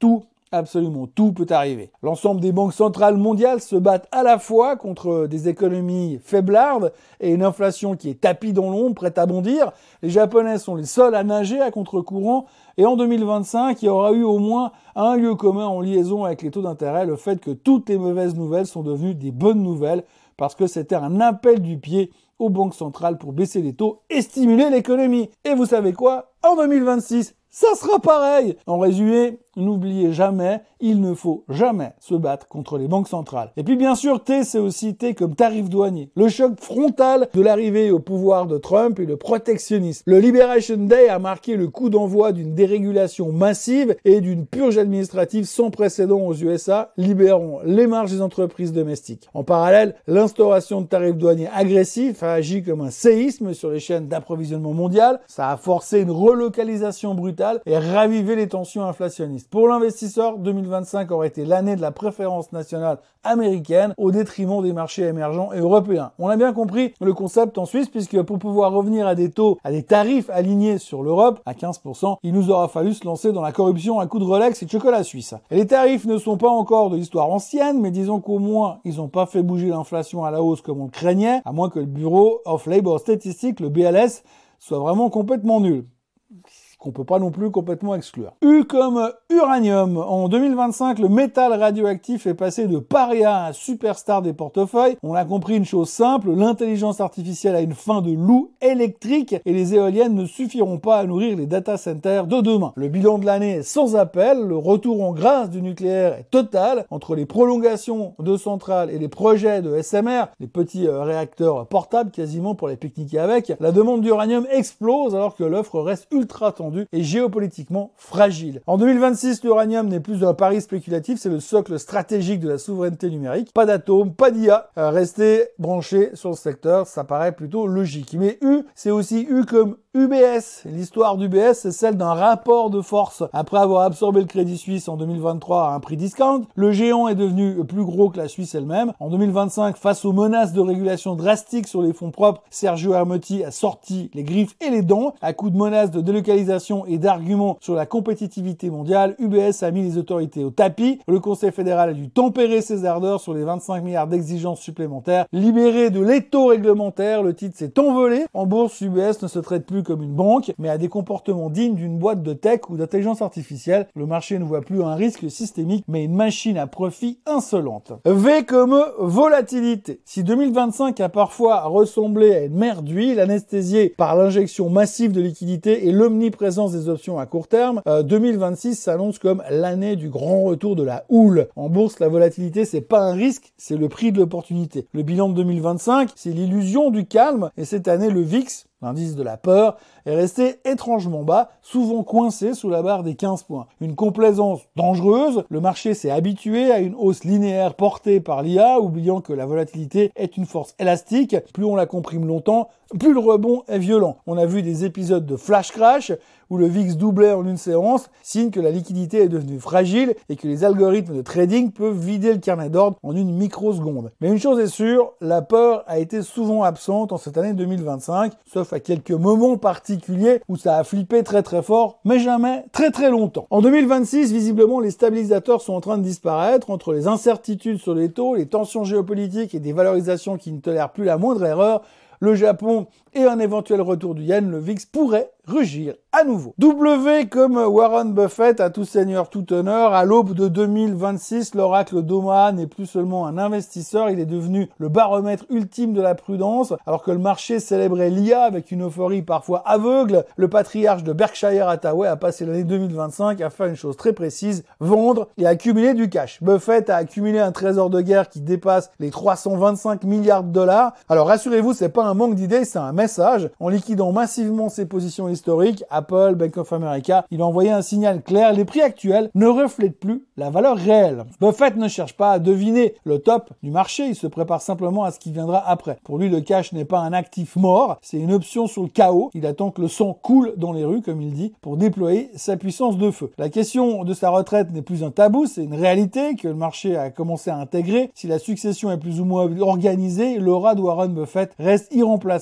absolument tout peut arriver. L'ensemble des banques centrales mondiales se battent à la fois contre des économies faiblardes et une inflation qui est tapie dans l'ombre, prête à bondir. Les Japonais sont les seuls à nager à contre-courant. Et en deux mille vingt-cinq, il y aura eu au moins un lieu commun en liaison avec les taux d'intérêt, le fait que toutes les mauvaises nouvelles sont devenues des bonnes nouvelles, parce que c'était un appel du pied aux banques centrales pour baisser les taux et stimuler l'économie. Et vous savez quoi? En deux mille vingt-six, ça sera pareil. En résumé, n'oubliez jamais, il ne faut jamais se battre contre les banques centrales. Et puis bien sûr, T, c'est aussi T comme tarif douanier. Le choc frontal de l'arrivée au pouvoir de Trump et le protectionnisme. Le Liberation Day a marqué le coup d'envoi d'une dérégulation massive et d'une purge administrative sans précédent aux U S A, libérant les marges des entreprises domestiques. En parallèle, l'instauration de tarifs douaniers agressifs a agi comme un séisme sur les chaînes d'approvisionnement mondiales. Ça a forcé une relocalisation brutale et ravivé les tensions inflationnistes. Pour l'investisseur, deux mille vingt-cinq aurait été l'année de la préférence nationale américaine au détriment des marchés émergents et européens. On a bien compris le concept en Suisse, puisque pour pouvoir revenir à des taux, à des tarifs alignés sur l'Europe, à quinze pour cent, il nous aura fallu se lancer dans la corruption à coups de Rolex et de chocolat suisse. Et les tarifs ne sont pas encore de l'histoire ancienne, mais disons qu'au moins, ils n'ont pas fait bouger l'inflation à la hausse comme on le craignait, à moins que le Bureau of Labor Statistics, le B L S, soit vraiment complètement nul. Qu'on peut pas non plus complètement exclure. U comme uranium. En deux mille vingt-cinq, le métal radioactif est passé de paria à superstar des portefeuilles. On a compris une chose simple, l'intelligence artificielle a une fin de loup électrique et les éoliennes ne suffiront pas à nourrir les data centers de demain. Le bilan de l'année est sans appel, le retour en grâce du nucléaire est total. Entre les prolongations de centrales et les projets de S M R, les petits euh, réacteurs portables quasiment pour les pique-niquer avec, la demande d'uranium explose alors que l'offre reste ultra tendue et géopolitiquement fragile. En deux mille vingt-six, l'uranium n'est plus un pari spéculatif, c'est le socle stratégique de la souveraineté numérique. Pas d'atomes, pas d'I A. Euh, rester branché sur le secteur, ça paraît plutôt logique. Mais U, c'est aussi U comme U B S. L'histoire d'U B S, c'est celle d'un rapport de force. Après avoir absorbé le Crédit Suisse en deux mille vingt-trois à un prix discount, le géant est devenu plus gros que la Suisse elle-même. En deux mille vingt-cinq, face aux menaces de régulation drastiques sur les fonds propres, Sergio Ermotti a sorti les griffes et les dents. À coups de menaces de délocalisation et d'arguments sur la compétitivité mondiale, U B S a mis les autorités au tapis. Le Conseil fédéral a dû tempérer ses ardeurs sur les vingt-cinq milliards d'exigences supplémentaires. Libéré de l'étau réglementaire, le titre s'est envolé. En bourse, U B S ne se traite plus comme une banque, mais a des comportements dignes d'une boîte de tech ou d'intelligence artificielle. Le marché ne voit plus un risque systémique, mais une machine à profit insolente. V comme volatilité. Si deux mille vingt-cinq a parfois ressemblé à une mer d'huile anesthésiée par l'injection massive de liquidités et l'omniprésence des options à court terme, euh, deux mille vingt-six s'annonce comme l'année du grand retour de la houle. En bourse, la volatilité, c'est pas un risque, c'est le prix de l'opportunité. Le bilan de deux mille vingt-cinq, c'est l'illusion du calme, et cette année, le V I X, l'indice de la peur, est resté étrangement bas, souvent coincé sous la barre des quinze points. Une complaisance dangereuse, le marché s'est habitué à une hausse linéaire portée par l'I A, oubliant que la volatilité est une force élastique. Plus on la comprime longtemps, plus le rebond est violent. On a vu des épisodes de flash crash où le V I X doublait en une séance, signe que la liquidité est devenue fragile et que les algorithmes de trading peuvent vider le carnet d'ordre en une microseconde. Mais une chose est sûre, la peur a été souvent absente en cette année deux mille vingt-cinq, sauf à quelques moments particuliers où ça a flippé très très fort, mais jamais très très longtemps. En deux mille vingt-six, visiblement, les stabilisateurs sont en train de disparaître entre les incertitudes sur les taux, les tensions géopolitiques et des valorisations qui ne tolèrent plus la moindre erreur. Le Japon et un éventuel retour du yen, le V I X pourrait rugir à nouveau. W comme Warren Buffett, à tout seigneur, tout honneur, à l'aube de deux mille vingt-six, l'oracle d'Omaha n'est plus seulement un investisseur, il est devenu le baromètre ultime de la prudence. Alors que le marché célébrait l'I A avec une euphorie parfois aveugle, le patriarche de Berkshire Hathaway a passé l'année deux mille vingt-cinq à faire une chose très précise, vendre et accumuler du cash. Buffett a accumulé un trésor de guerre qui dépasse les trois cent vingt-cinq milliards de dollars. Alors rassurez-vous, c'est pas un manque d'idées, c'est un message. En liquidant massivement ses positions historiques, Apple, Bank of America, il a envoyé un signal clair, les prix actuels ne reflètent plus la valeur réelle. Buffett ne cherche pas à deviner le top du marché, il se prépare simplement à ce qui viendra après. Pour lui, le cash n'est pas un actif mort, c'est une option sur le chaos. Il attend que le sang coule dans les rues, comme il dit, pour déployer sa puissance de feu. La question de sa retraite n'est plus un tabou, c'est une réalité que le marché a commencé à intégrer. Si la succession est plus ou moins organisée, l'aura de Warren Buffett reste irremplaçable. Sa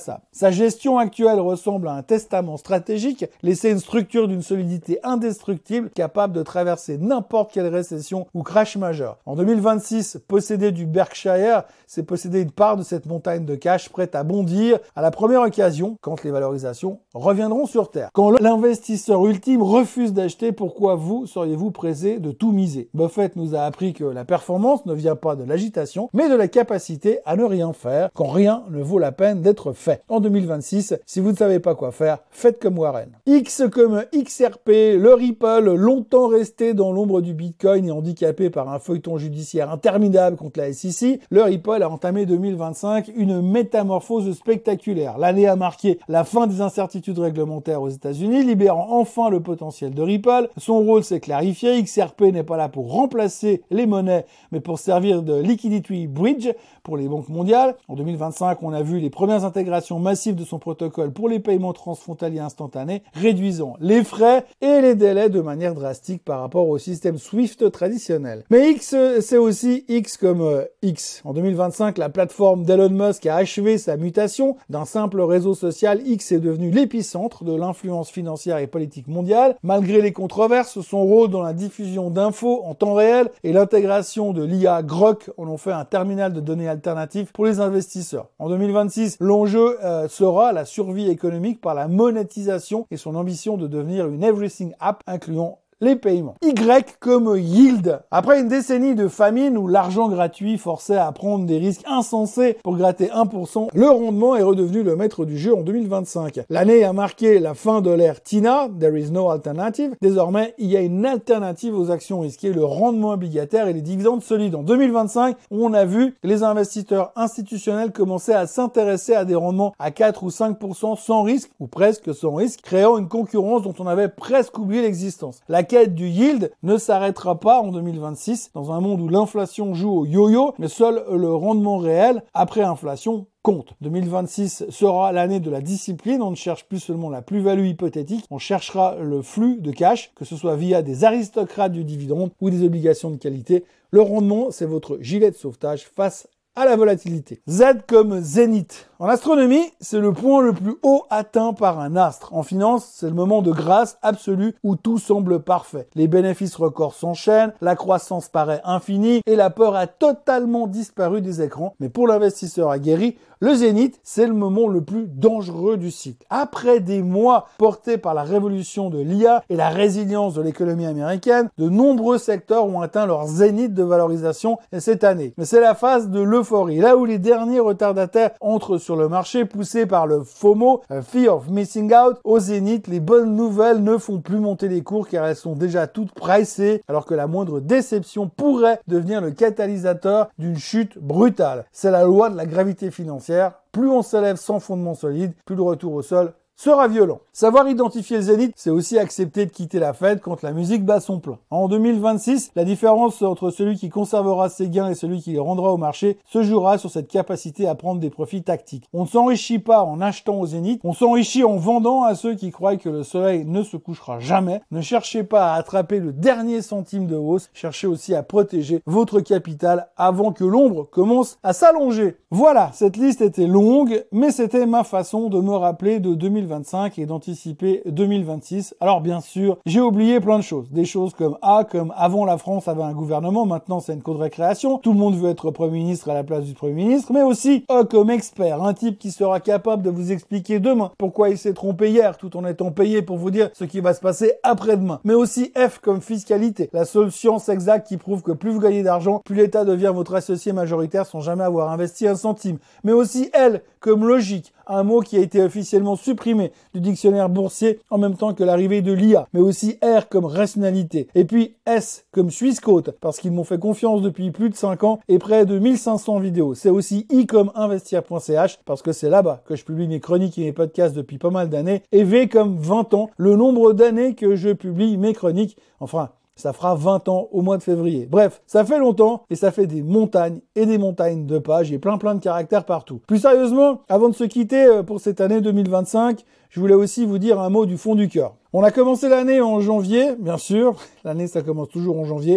Sa gestion actuelle ressemble à un testament stratégique, laisser une structure d'une solidité indestructible, capable de traverser n'importe quelle récession ou crash majeur. En deux mille vingt-six, posséder du Berkshire, c'est posséder une part de cette montagne de cash prête à bondir à la première occasion, quand les valorisations reviendront sur Terre. Quand l'investisseur ultime refuse d'acheter, pourquoi vous seriez-vous pressé de tout miser? Buffett nous a appris que la performance ne vient pas de l'agitation, mais de la capacité à ne rien faire quand rien ne vaut la peine d'être fait. En deux mille vingt-six, si vous ne savez pas quoi faire, faites comme Warren. X comme X R P, le Ripple, longtemps resté dans l'ombre du Bitcoin et handicapé par un feuilleton judiciaire interminable contre la S E C, le Ripple a entamé deux mille vingt-cinq une métamorphose spectaculaire. L'année a marqué la fin des incertitudes réglementaires aux États-Unis, libérant enfin le potentiel de Ripple. Son rôle s'est clarifié. X R P n'est pas là pour remplacer les monnaies, mais pour servir de liquidity bridge pour les banques mondiales. En deux mille vingt-cinq, on a vu les premières intégrations massives de son protocole pour les paiements transfrontaliers instantanés, réduisant les frais et les délais de manière drastique par rapport au système SWIFT traditionnel. Mais X, c'est aussi X comme euh, X. En deux mille vingt-cinq, la plateforme d'Elon Musk a achevé sa mutation. D'un simple réseau social, X est devenu l'épicentre de l'influence financière et politique mondiale. Malgré les controverses, son rôle dans la diffusion d'infos en temps réel et l'intégration de l'I A Grok en ont fait un terminal de données alternatif pour les investisseurs. En deux mille vingt-six, l'enjeu euh, sera la survie économique par la monétisation et son ambition de devenir une everything app incluant les paiements. Y comme yield. Après une décennie de famine où l'argent gratuit forçait à prendre des risques insensés pour gratter un pour cent, le rendement est redevenu le maître du jeu en deux mille vingt-cinq. L'année a marqué la fin de l'ère T I N A, There is no alternative. Désormais, il y a une alternative aux actions risquées, le rendement obligataire et les dividendes solides. En deux mille vingt-cinq, on a vu que les investisseurs institutionnels commençaient à s'intéresser à des rendements à quatre ou cinq pour cent sans risque, ou presque sans risque, créant une concurrence dont on avait presque oublié l'existence. La quête du yield ne s'arrêtera pas en deux mille vingt-six, dans un monde où l'inflation joue au yo-yo, mais seul le rendement réel après inflation compte. deux mille vingt-six sera l'année de la discipline, on ne cherche plus seulement la plus-value hypothétique, on cherchera le flux de cash, que ce soit via des aristocrates du dividende ou des obligations de qualité. Le rendement, c'est votre gilet de sauvetage face à la volatilité. Z comme zénith. En astronomie, c'est le point le plus haut atteint par un astre. En finance, c'est le moment de grâce absolue où tout semble parfait. Les bénéfices records s'enchaînent, la croissance paraît infinie et la peur a totalement disparu des écrans. Mais pour l'investisseur aguerri, le zénith, c'est le moment le plus dangereux du cycle. Après des mois portés par la révolution de l'I A et la résilience de l'économie américaine, de nombreux secteurs ont atteint leur zénith de valorisation cette année. Mais c'est la phase de l'euphorie, là où les derniers retardataires entrent sur le marché poussés par le FOMO, Fear of Missing Out. Au zénith, les bonnes nouvelles ne font plus monter les cours car elles sont déjà toutes pricées, alors que la moindre déception pourrait devenir le catalyseur d'une chute brutale. C'est la loi de la gravité financière. Plus on s'élève sans fondement solide, plus le retour au sol sera violent. Savoir identifier le zénith, c'est aussi accepter de quitter la fête quand la musique bat son plein. En deux mille vingt-six, la différence entre celui qui conservera ses gains et celui qui les rendra au marché se jouera sur cette capacité à prendre des profits tactiques. On ne s'enrichit pas en achetant au zénith, on s'enrichit en vendant à ceux qui croient que le soleil ne se couchera jamais. Ne cherchez pas à attraper le dernier centime de hausse, cherchez aussi à protéger votre capital avant que l'ombre commence à s'allonger. Voilà, cette liste était longue, mais c'était ma façon de me rappeler de deux mille vingt-cinq et d'anticiper deux mille vingt-six. Alors bien sûr, j'ai oublié plein de choses. Des choses comme A, comme avant la France avait un gouvernement, maintenant c'est une cour de récréation. Tout le monde veut être Premier ministre à la place du Premier ministre. Mais aussi A comme expert, un type qui sera capable de vous expliquer demain pourquoi il s'est trompé hier, tout en étant payé pour vous dire ce qui va se passer après-demain. Mais aussi F comme fiscalité, la seule science exacte qui prouve que plus vous gagnez d'argent, plus l'État devient votre associé majoritaire sans jamais avoir investi un centime. Mais aussi L comme logique, un mot qui a été officiellement supprimé du dictionnaire boursier en même temps que l'arrivée de l'I A, mais aussi R comme rationalité. Et puis S comme Swissquote, parce qu'ils m'ont fait confiance depuis plus de cinq ans et près de mille cinq cents vidéos. C'est aussi I comme investir point c h, parce que c'est là-bas que je publie mes chroniques et mes podcasts depuis pas mal d'années. Et V comme vingt ans, le nombre d'années que je publie mes chroniques. Enfin, ça fera vingt ans au mois de février. Bref, ça fait longtemps et ça fait des montagnes et des montagnes de pages et plein plein de caractères partout. Plus sérieusement, avant de se quitter pour cette année deux mille vingt-cinq, je voulais aussi vous dire un mot du fond du cœur. On a commencé l'année en janvier, bien sûr. L'année, ça commence toujours en janvier.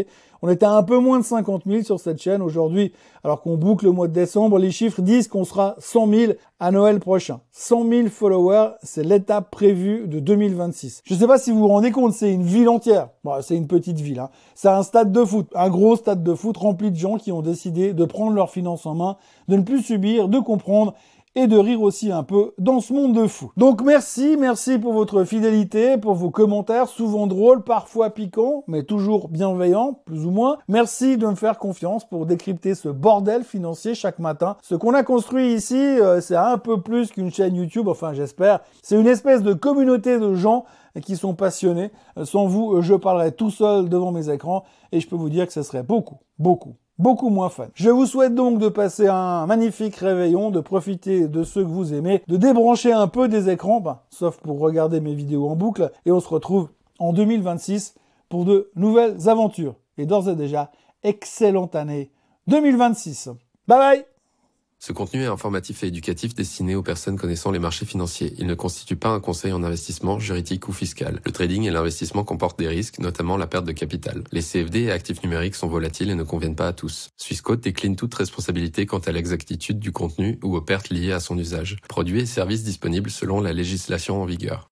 On était à un peu moins de cinquante mille sur cette chaîne aujourd'hui, alors qu'on boucle le mois de décembre. Les chiffres disent qu'on sera cent mille à Noël prochain. cent mille followers, c'est l'étape prévue de deux mille vingt-six. Je ne sais pas si vous vous rendez compte, c'est une ville entière. Bon, c'est une petite ville, hein. C'est un stade de foot, un gros stade de foot rempli de gens qui ont décidé de prendre leurs finances en main, de ne plus subir, de comprendre et de rire aussi un peu dans ce monde de fou. Donc merci, merci pour votre fidélité, pour vos commentaires, souvent drôles, parfois piquants, mais toujours bienveillants, plus ou moins. Merci de me faire confiance pour décrypter ce bordel financier chaque matin. Ce qu'on a construit ici, euh, c'est un peu plus qu'une chaîne YouTube, enfin j'espère. C'est une espèce de communauté de gens qui sont passionnés. Sans vous, je parlerais tout seul devant mes écrans et je peux vous dire que ce serait beaucoup, beaucoup, beaucoup moins fun. Je vous souhaite donc de passer un magnifique réveillon, de profiter de ceux que vous aimez, de débrancher un peu des écrans, ben, sauf pour regarder mes vidéos en boucle, et on se retrouve en deux mille vingt-six pour de nouvelles aventures. Et d'ores et déjà, excellente année deux mille vingt-six. Bye bye! Ce contenu est informatif et éducatif destiné aux personnes connaissant les marchés financiers. Il ne constitue pas un conseil en investissement, juridique ou fiscal. Le trading et l'investissement comportent des risques, notamment la perte de capital. Les C F D et actifs numériques sont volatiles et ne conviennent pas à tous. Swissquote décline toute responsabilité quant à l'exactitude du contenu ou aux pertes liées à son usage. Produits et services disponibles selon la législation en vigueur.